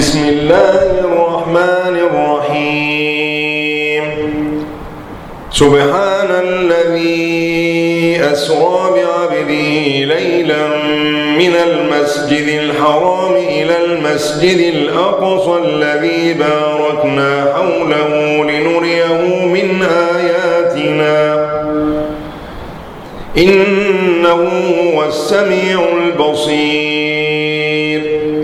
بسم الله الرحمن الرحيم. سبحان الذي أسرى بعبده ليلا من المسجد الحرام إلى المسجد الأقصى الذي باركنا حوله لنريه من آياتنا إنه هو السميع البصير.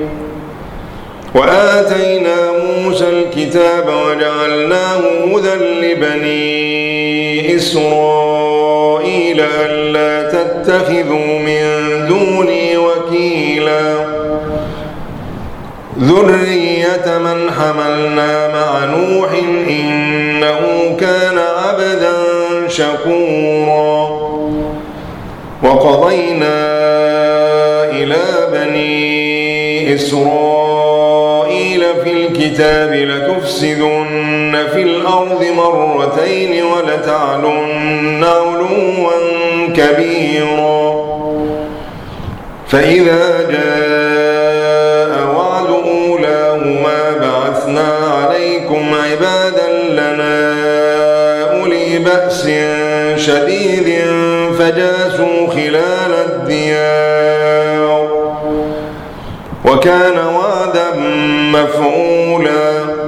وآتينا موسى الكتاب وجعلناه هدى لبني إسرائيل ألا تتخذوا من دوني وكيلا ذرية من حملنا مع نوح إنه كان عبدا شكورا. وقضينا إلى بني إسرائيل في الكتاب لتفسدن في الأرض مرتين ولتعلن علوا كبيرا. فإذا جاء وعد أولاهما بعثنا عليكم عبادا لنا أولي بأس شديد فجاسوا خلال الديار وكان وعدا مفعولا.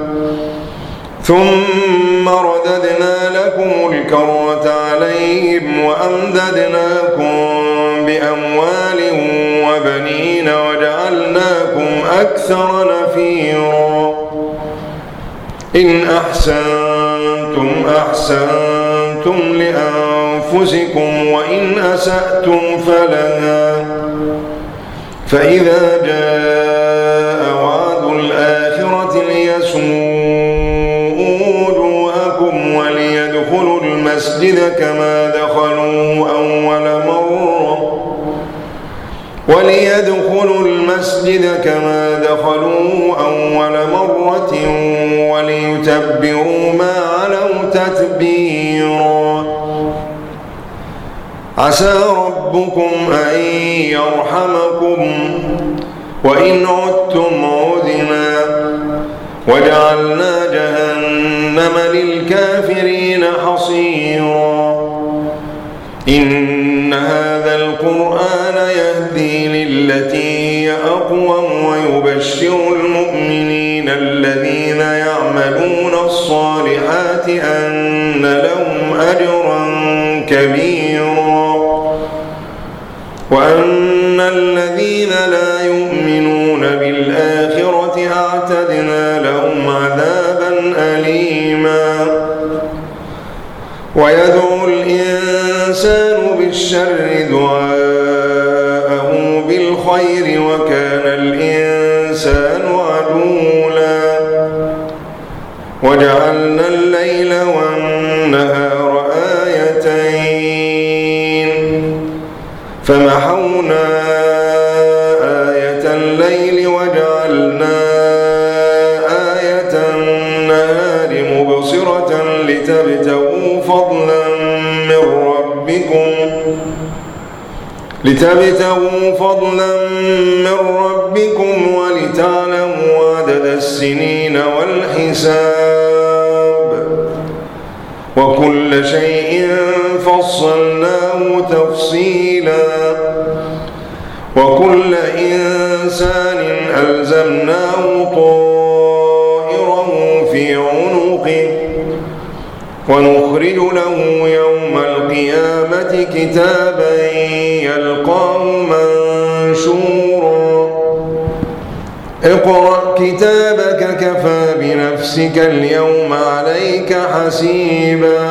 ثم رددنا لكم الكرة عليهم وأمددناكم بأموال وبنين وجعلناكم أكثر نفيرا. إن أحسنتم أحسنتم لأنفسكم وإن أسأتم فلها. فإذا جاء وعد الآخرة ليسوءوا وجوهكم وليدخلوا المسجد كما دخلوا أول مرة وليتبروا ما علوا تتبيرا. عسى ربكم أن يرحمكم وإن عدتم عدنا وجعلنا جهنم للكافرين حصيرا. إن هذا القرآن يهدي للتي هي أقوم ويبشر المؤمنين الذين يعملون الصالحات أن لهم أجرا كبيرا وأن الذين لا يؤمنون بالآخرة أعتدنا لهم عذابا أليما. ويدعو الإنسان بالشر دعاءه بالخير وكان الإنسان عجولا. وجعلنا الليل والنهار آيتين فمحونا آية الليل وجعلنا آية النهار مبصرة لتبتغوا فضلا من ربكم ولتعلموا عدد السنين والحساب وكل شيء فصلناه تفصيلا. وكل إنسان ألزمناه طائره في عنقه ونخرج له يوم القيامة كتابا يلقاه منشورا. اقرأ كتابك كفى بنفسك اليوم عليك حسيبا.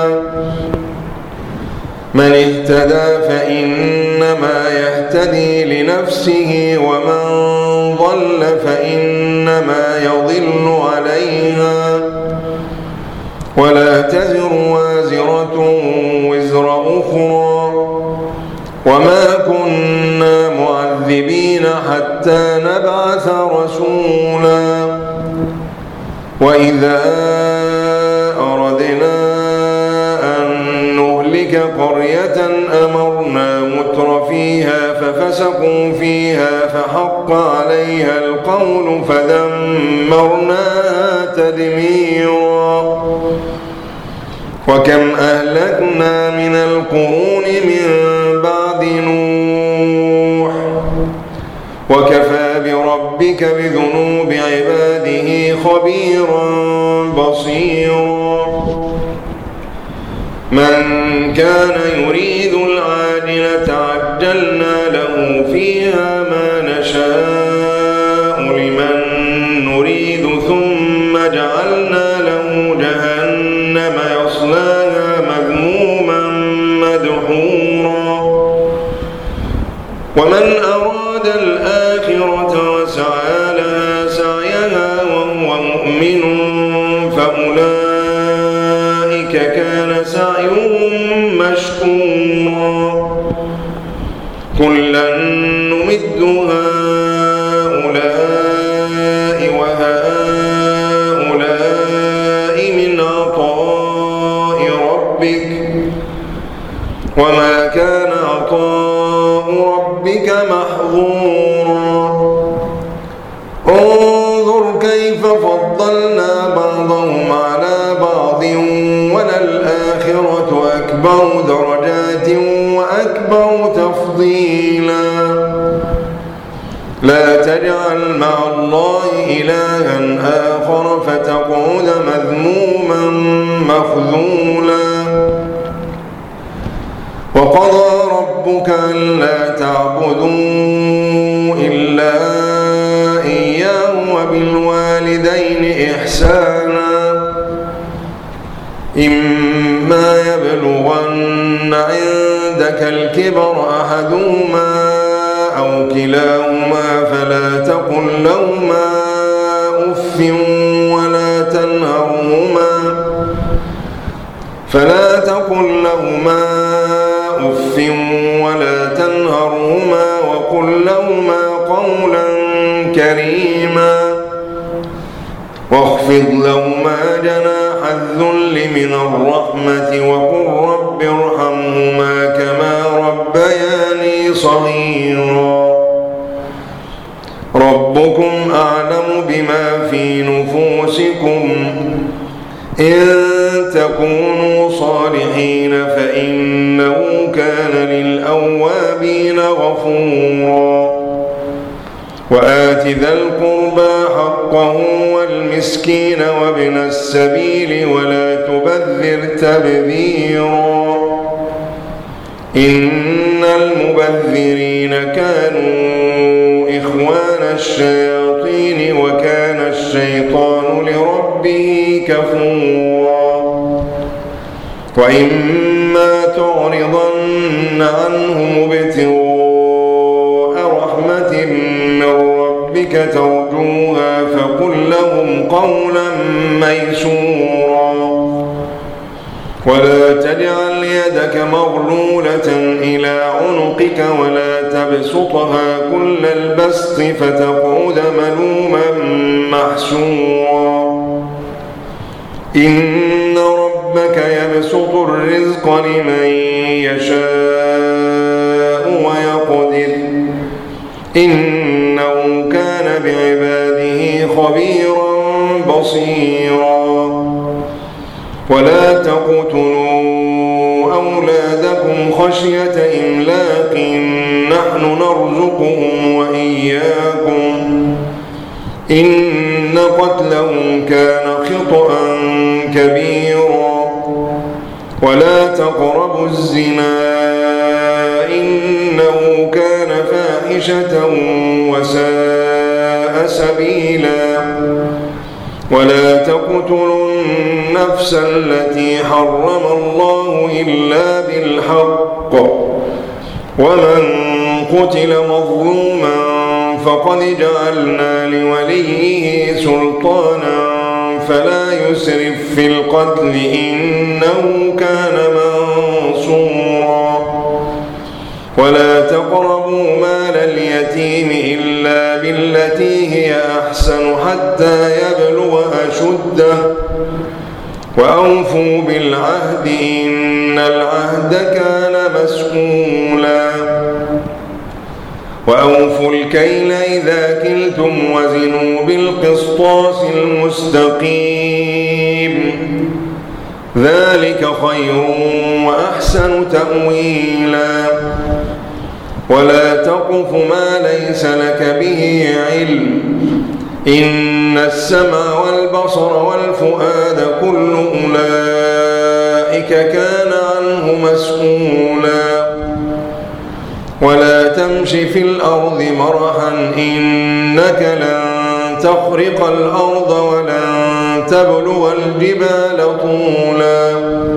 من اهتدى فإنما يهتدي لنفسه ومن ضل فإنما يضل عليها ولا تزر وازرة وزر أخرى وما كنا معذبين حتى نبعث رسولا. وإذا أردنا أن نهلك قرية أمرنا متر فيها ففسقوا فيها فحق عليها القول فدمرناها تدميرا. وكم أهلكنا من القرون من بعد نوح وكفى بربك بذنوب عباده خبيرا بصيرا. من كان يريد العاجلة عجلنا له فيها ما نشاء لمن نريد ثم جعلنا له جهنم يصلاها مذموما مدحورا. ومن أراد الآخرة وسعى لها سعيها وهو مؤمن فأولئك كان سعيهم مشكورا. كلا نمد هؤلاء وهؤلاء من عطاء ربك وما كان عطاء ربك محظورا. انظر كيف فضلنا بعضهم على بعض وللآخرة أكبر درجات وأكبر تفضيلا. لا تجعل مع الله إلها آخر فتقعد مذموما مخذولا. وقضى ربك ألا تعبدوا إلا إياه وبالوالدين إحسانا. إما يبلغن عندك الكبر أحدهما أو كلاهما فلا تقل لهما أف ولا تنهرهما وقل لهما قولا كريما واخفض لهما جناح الذل من الرحمة وقل رب ارحمهما كما ربياني صغيرا. ربكم أعلم بما في نفوسكم إن تكونوا صالحين فإنه كان للأوابين غفورا. وآت ذا القربى حقه والمسكين وابن السبيل ولا تبذر تبذيرا إن المبذرين كانوا إخوان الشياطين وكان الشيطان لربه كفورا. وإما تعرضن عنهم ابتغاء رحمة من ربك ترجوها فقل لهم قولا ميسورا. ولا تجعل يدك مغلولة إلى عنقك ولا تبسطها كل البسط فتقعد ملوما محسورا. إن ربك يبسط الرزق لمن يشاء ويقدر إنه كان بعباده خبيرا بصيرا. ولا تقتلوا أولادكم خشية إملاق نحن نرزقهم وإياكم إن قتلهم كان خطأ كبيرا. ولا تقربوا الزنا إنه كان فاحشة وساء سبيلا. ولا تقتلوا النفس التي حرم الله إلا بالحق ومن قتل مظلوما فقد جعلنا لوليه سلطانا فلا يسرف في القتل إنه كان منصورا. ولا تقربوا مال اليتيم إلا بالتي هي أحسن حتى يبلغ أشده وأوفوا بالعهد إن العهد كان مسؤولا. وأوفوا الكيل إذا كلتم وزنوا بالقسطاس المستقيم ذلك خير وأحسن تأويلا ولا تقف ما ليس لك به علم إن السمع والبصر والفؤاد كل أولئك كان عنه مسؤولا ولا تمش في الأرض مرحا إنك لن تخرق الأرض ولن تبلغ الجبال طولا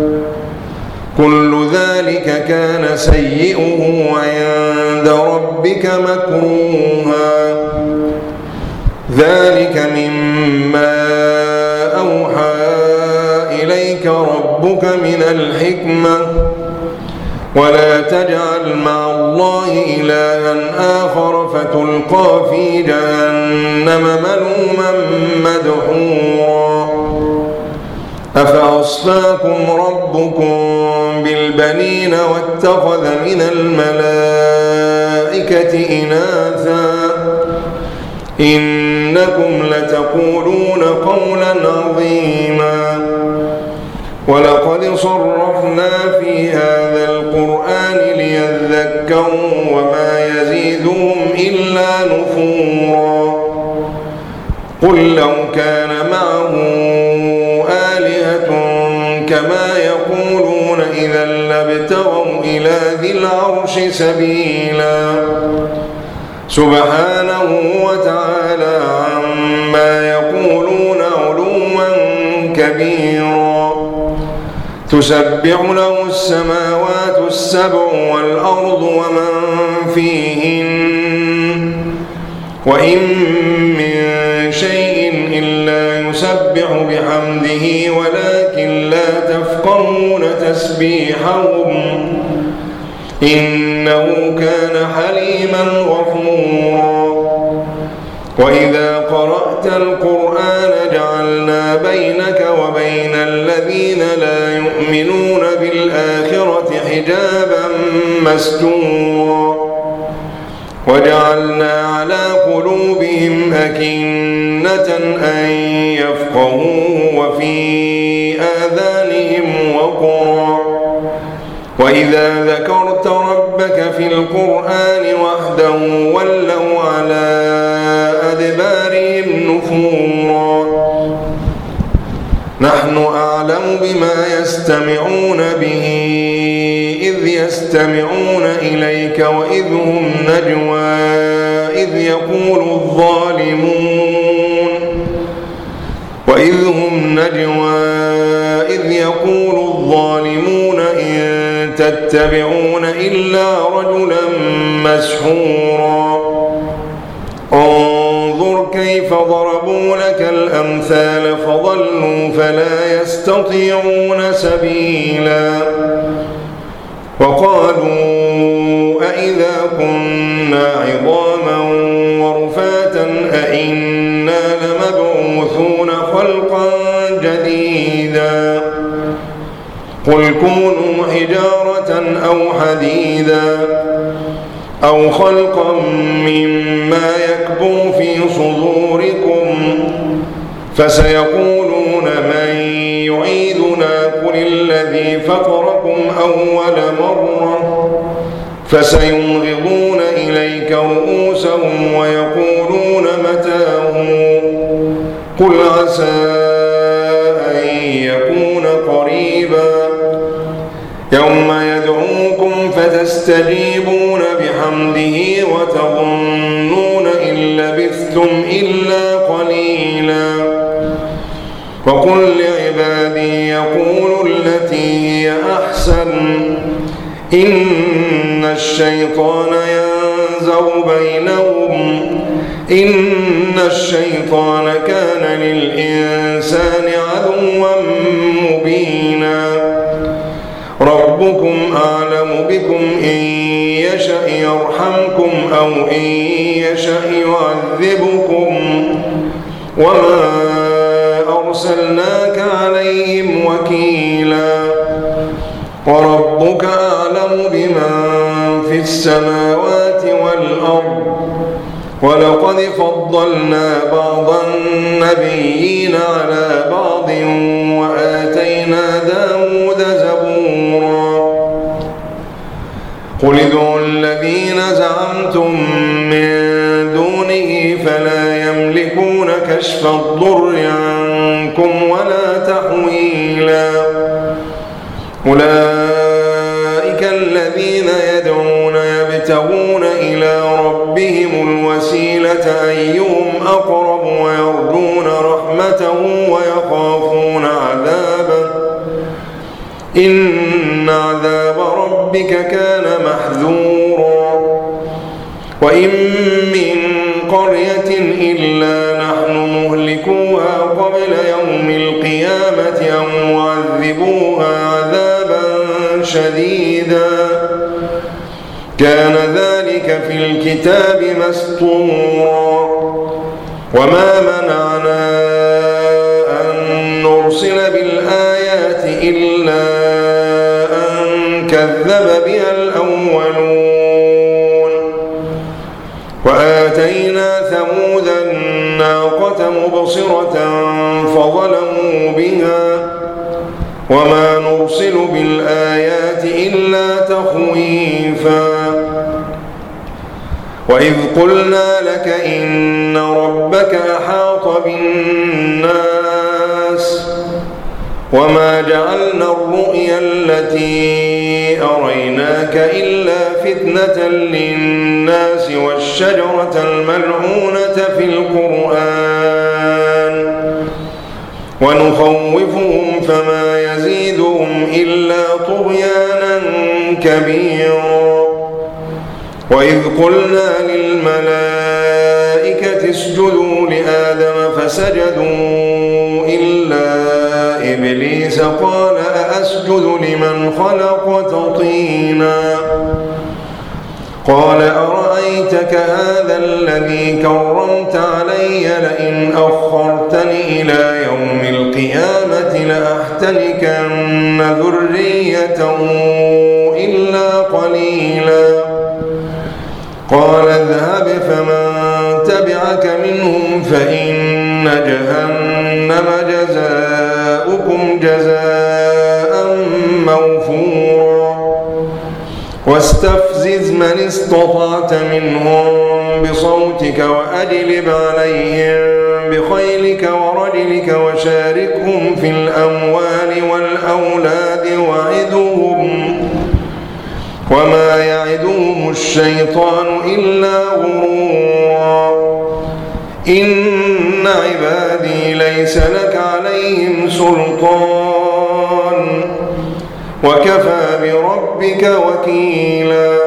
كل ذلك كان سيئه عند ربك مكروها ذلك مما أوحى إليك ربك من الحكمة ولا تجعل مع الله إلها آخر فتلقى في جهنم ملوما مدحورا أفأصفاكم ربكم بالبنين واتخذ من الملائكة إناثا إنكم لتقولون قولا عظيما ولقد صرفنا في هذا القرآن ليذكروا وما يزيدهم إلا نفورا قل لو كان معه آلهة كما يقولون إذا لابتغوا إلى ذي العرش سبيلا سبحانه وتعالى عما يقولون علوا كبيرا تسبح له السماوات السبع والأرض ومن فيهن وإن من شيء إلا يسبح بحمده ولكن لا تفقهون تسبيحهم إنه كان حليما غفورا وإذا قرأت القرآن جعلنا بينك وبين الذين لا يؤمنون بالآخرة حجابا مستورا وجعلنا على قلوبهم أكنة أن يفقهوا وفي آذانهم وقرا وإذا ذكرت ربك في القرآن وحده ولوا على أدبارهم نفورا نحن أعلم بما يستمعون به إذ يستمعون إليك وإذ هم نجوى إذ يقول الظالمون إن تتبعون إلا رجلا مسحورا انظر كيف ضربوا لك الأمثال فضلوا فلا يستطيعون سبيلا وقالوا أئذا كنا عظاما ورفاتا أئنا لمبعوثون خلقا جديدا قل كونوا حجارة أو حديدا أو خلقا مما يكبر في صدوركم فسيقولون من يعيدنا قل الذي فطركم أول مرة فسينغضون إليك رؤوسهم ويقولون متاه قل عسى أن يكون قريبا يوم يدعوكم فتستجيبون بحمده وتظنون إن لبثتم إلا قليلا وقل لعبادي يقولوا التي هي أحسن إن الشيطان ينزغ بينهم إن الشيطان كان للإنسان عدوا مبينا ربكم أعلم بكم إن يشأ يرحمكم أو إن يشأ يعذبكم وما أرسلناك عليهم وكيلا وربك أعلم بمن في السماوات والأرض ولقد فضلنا بعض النبيين على بعض وآتينا داود زبورا قل ادعوا الذين زعمتم من دونه فلا يملكون كشف الضر عنكم ولا تحويلا أولئك الذين يدعون يبتغون إلى ربهم الوسيلة أيهم أقرب ويرجون رحمته ويخافون عذابه إن عذاب ربك كان محذورا وإن من قرية إلا نحن مهلكوها قبل يوم القيامة أو معذبوها عذابا شديدا كان ذلك في الكتاب مسطورا وما منعنا أن نرسل بالآيات إلا أن كذب بها الأولون وآتينا ثمود الناقة مبصرة فظلموا بها وما نرسل بالآيات إلا تخويفا وإذ قلنا لك إن ربك أحاط بالناس وما جعلنا الرؤيا التي أريناك إلا فتنة للناس والشجرة الملعونة في القرآن ونخوفهم فما يزيدهم إلا طغيانا كبيرا وإذ قلنا للملائكة اسجدوا لآدم فسجدوا إلا إبليس قال أأسجد لمن خلقت طينا قال أرأيتك هذا الذي كرمت علي لئن أخرتني إلى يوم القيامة لأحتنكن ذريته إلا قليلا قال اذهب فمن تبعك منهم فإن جهنم جزاؤكم جزاء موفورا واستفزز من استطعت منهم بصوتك وأجلب عليهم بخيلك ورجلك وشاركهم في الأموال والأولاد وعدهم وما يعدهم الشيطان إلا غرورا إن عبادي ليس لك عليهم سلطان وكفى بربك وكيلا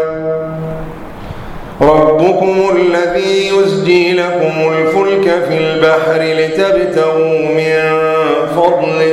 ربكم الذي يزجي لكم الفلك في البحر لتبتغوا من فضله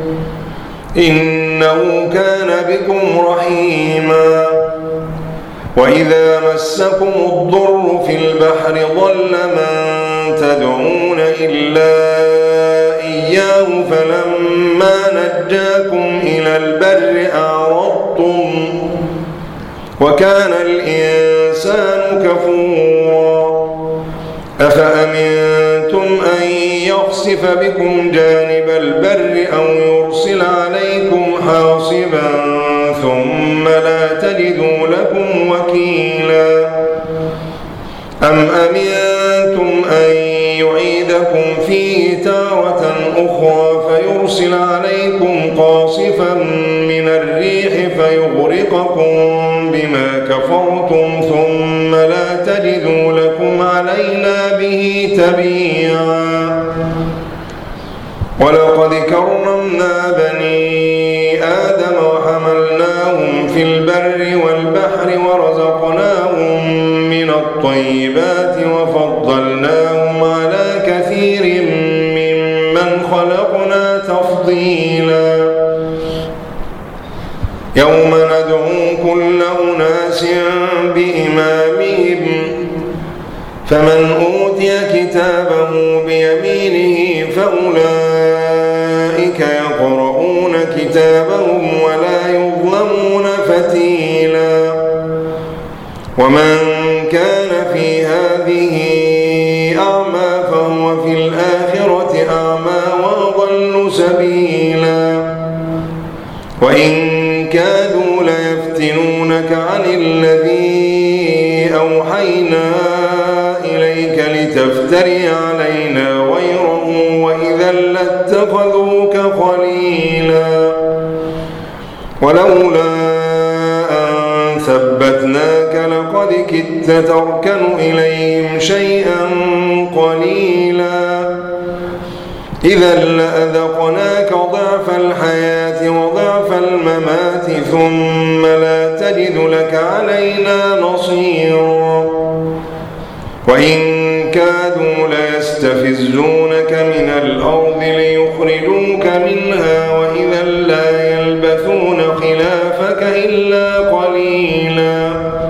إنه كان بكم رحيما وإذا مسكم الضر في البحر ضل من تدعون إلا إياه فلما نجاكم إلى البر أعرضتم وكان الإنسان كفورا أفأمنتم أن يخسف بكم جانب البر أو يرسل عليكم حاصبا ثم لا تجدوا لكم وكيلا أم أمنتم أن يعيدكم فيه تارة أخرى فيرسل عليكم قاصفا من الريح فيغرقكم بما كفرتم ثم لا تجدوا لكم علينا به تبيعا ولقد كرمنا بني آدم وحملناهم في البر والبحر ورزقناهم من الطيبات وفضلناهم على كثير ممن خلقنا تفضيلا يوم ندعو كل أناس بإمامهم فمن أوتي كتابه بيمينه فأولئك يقرؤون كتابهم ولا يظلمون فتيلا ومن كان هذه أعمى فهو في الآخرة أعمى وأضل سبيلا وإن كادوا ليفتنونك عن الذي أوحينا إليك لتفتري علينا غيره وإذا لاتخذوك خليلا ولولا أن ثبتناك لقد كدت تركن إليهم شيئا قليلا إذا لأذقناك ضعف الحياة وضعف الممات ثم لا تجد لك علينا نصيرا وإن كادوا ليستفزونك من الأرض ليخرجوك منها وإذا لا يلبثون خلافك إلا قليلا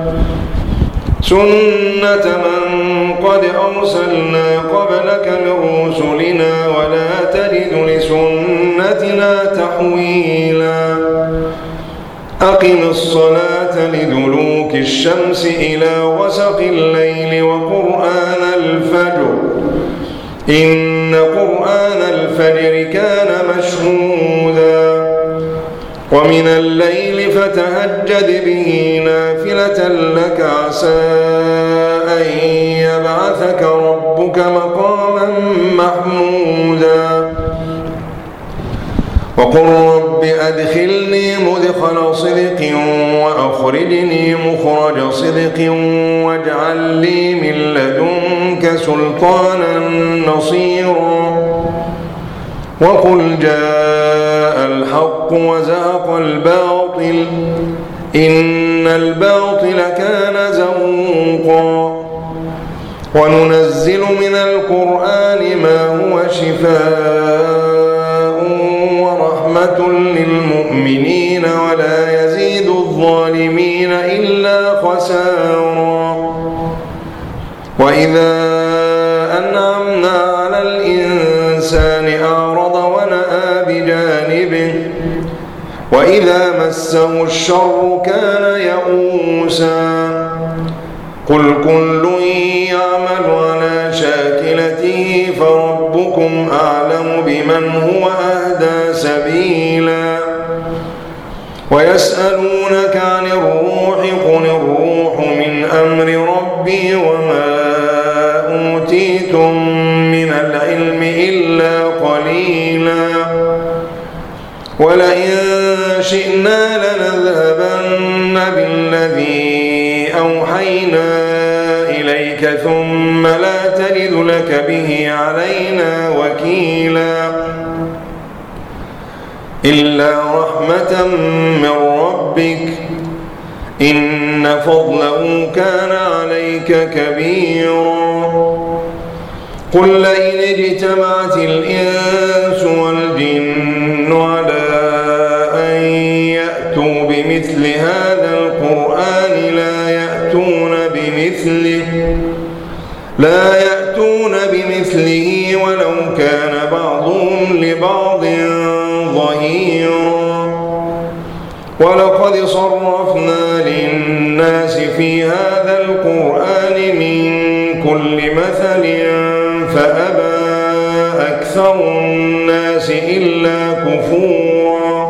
سنة من قد أرسلنا قبلك من رسلنا ولا تجد لسنتنا تحويلا أقم الصلاة لدلوك الشمس إلى غسق الليل وقرآن الفجر إن قرآن الفجر كان مشهودا ومن الليل فتهجد به نافلة لك عسى أن يبعثك ربك مقاما محمودا وقل رب أدخلني مدخل صدق وأخرجني مخرج صدق واجعل لي من لدنك سلطانا نصيرا وقل جاء الحق وزهق الباطل إن الباطل كان زهوقا وننزل من القرآن ما هو شفاء ورحمة للمؤمنين ولا يزيد الظالمين إلا خسارا وإذا أنعمنا على الإنسان أعرض ونأى بجانبه وإذا مسه الشر كان يئوسا قل كل يعمل على شاكلته فربكم أعلم بمن هو أهدى سبيلا ويسألونك عن الروح قل الروح من أمر ربي وما أوتيتم من العلم إلا قليلا ولئن شئنا لنذهبن بالذي أوحينا إليك ثم لا تجد لك به علينا وكيلا إلا رحمة من ربك إن فضله كان عليك كبيرا قل لئن اجتمعت الإنس والجن على أن يأتوا بمثل هذا القرآن لا يأتون بمثله ولو كان بعضهم لبعض ظهيرا ولقد صرفنا للناس في هذا القرآن من كل مثل فأبى أكثر الناس إلا كفورا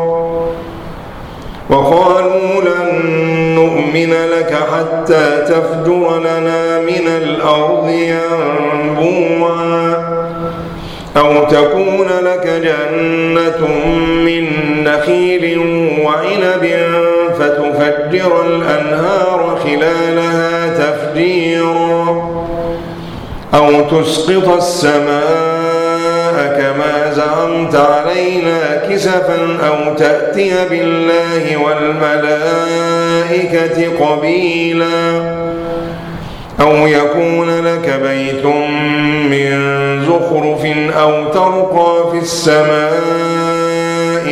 وقالوا لن نؤمن لك حتى تفجر لنا من الأرض ينبوعا أو تكون لك جنة من نخيل وعنب فتفجر الأنهار خلالها تفجيرا أو تسقط السماء كما زعمت علينا كسفا أو تأتي بالله والملائكة قبيلا أو يكون لك بيت من زخرف أو ترقى في السماء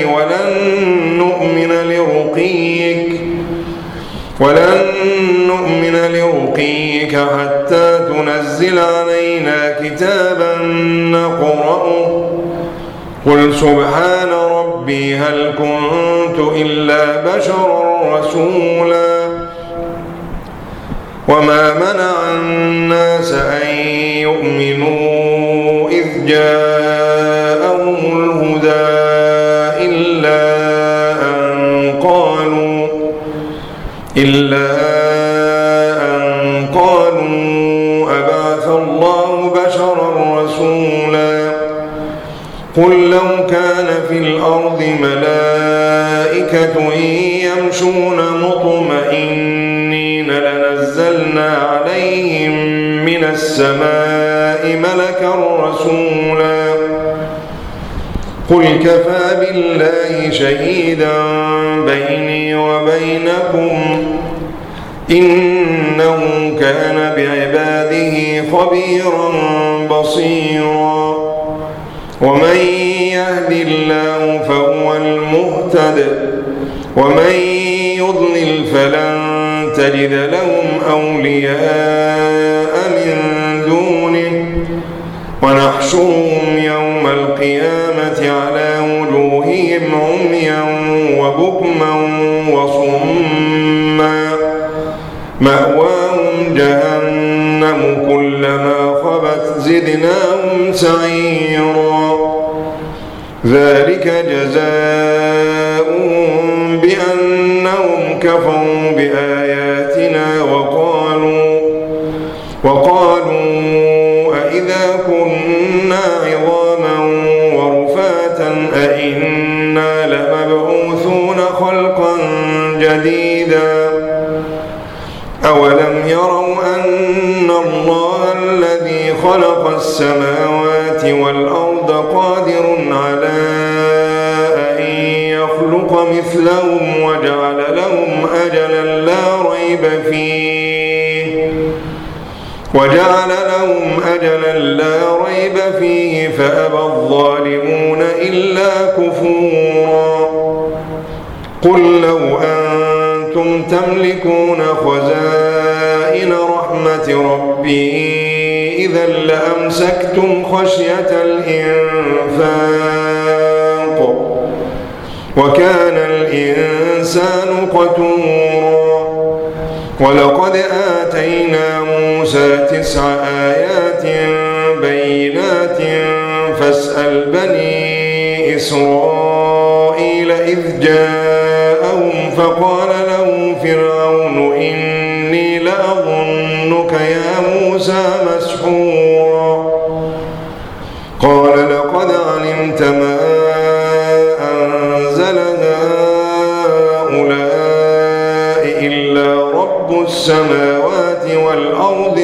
ولن نؤمن لرقيك حتى تنزل علينا كتابا نقرأه قل سبحان ربي هل كنت إلا بشرا رسولا وما منع الناس أن يؤمنوا إذ جاءهم الهدى إلا أن قالوا أبعث الله بشرا رسولا قل لو كان في الأرض ملائكة يمشون مطمئنين لنزلنا عليهم من السماء ملكا رسولا قل كفى بالله شهيدا بيني وبينكم إنه كان بعباده خبيرا بصيرا ومن يهد الله فهو المهتد ومن يضلل فلن تجد لهم أولياء من دونه ونحشرهم يوم القيامة على وجوههم عميا وبكما وصما مأواهم جهنم كلما خبت زدناهم سعيرا ذلك جزاؤهم بأنهم كفروا بآياتنا وقالوا أإذا كنا عظاما ورفاتا أإنا لمبعوثون خلقا جديدا أولم يروا أن الله الذي خلق السماوات والأرض قادر على أن يخلق مثلهم وجعل لهم أجلا لا ريب فيه فأبى الظالمون إلا كفورا قل لو أنتم تملكون خزائن رحمة ربي إذا لأمسكتم خشية الإنفاق وكان الإنسان قتورا ولقد آتينا موسى 9 آيات بينات فاسأل بني إسرائيل إذ جاءهم فقال له فرعون إني لأظنك يا موسى مسحورا قال لقد علمت ما أنزل هؤلاء إلا رب السماوات والأرض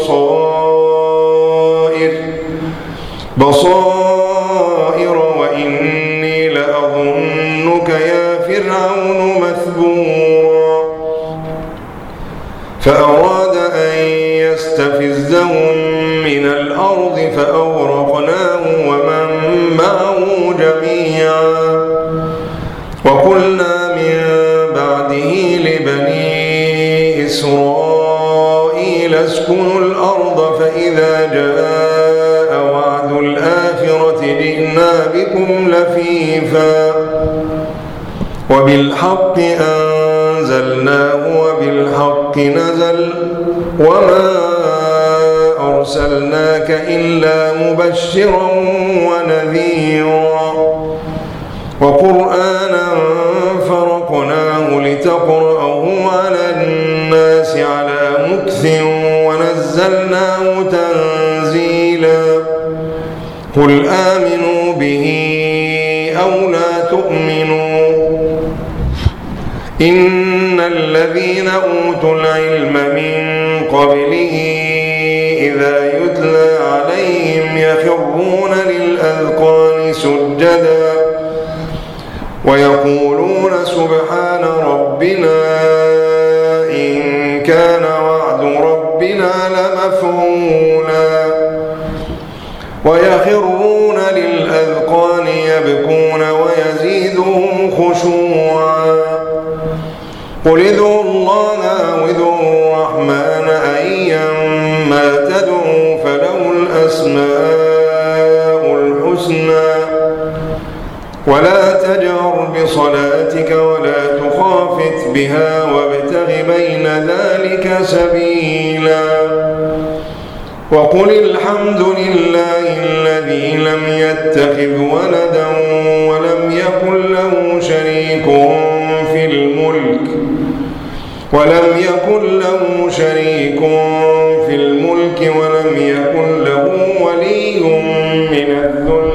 بصائر وإني لأظنك يا فرعون مثبورا فأراد أن يستفزهم من الأرض فأغرقناه ومن معه جميعا وقلنا من بعده لبني إسرائيل اسكنوا الأرض فإذا جاء وعد الآخرة جئنا بكم لفيفا وبالحق أنزلناه وبالحق نزل وما أرسلناك إلا مبشرا ونذيرا وقرآنا فرقناه لتقرأه على الناس على مكث ونزلناه تنزيلا قل آمنوا به أو لا تؤمنوا إن الذين أوتوا العلم من قبله إذا يتلى عليهم يخرون للأذقان سجدا ويقولون سبحان ربنا إن كان وعد ربنا لمفعولا ويخرون للأذقان يبكون ويزيدهم خشوعا قل ادعوا الله أو ادعوا الرحمن أيما تدعوا فله الأسماء الحسنى ولا تجهر بصلاتك ولا تخافت بها وابتغ بين ذلك سبيلا وقل الحمد لله الذي لم يتخذ ولدا ولم يكن له شريك في الملك ولم يكن له ولي من الذل